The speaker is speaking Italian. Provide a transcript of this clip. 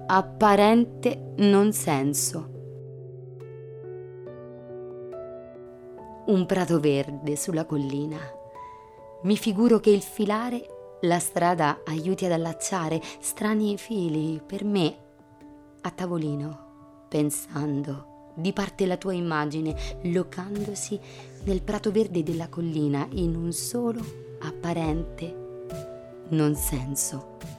apparente non senso. Un prato verde sulla collina. Mi figuro che il filare la strada aiuti ad allacciare strani fili per me a tavolino, pensando di parte la tua immagine, locandosi nel prato verde della collina in un solo apparente non senso.